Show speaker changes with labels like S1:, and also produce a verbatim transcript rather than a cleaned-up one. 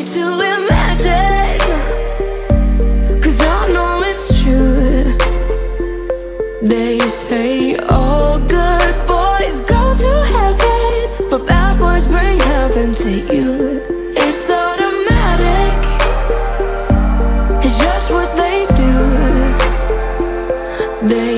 S1: to imagine, 'cause I know it's true. They say all good boys go to heaven, but bad boys bring heaven to you. It's automatic, it's just what they do. They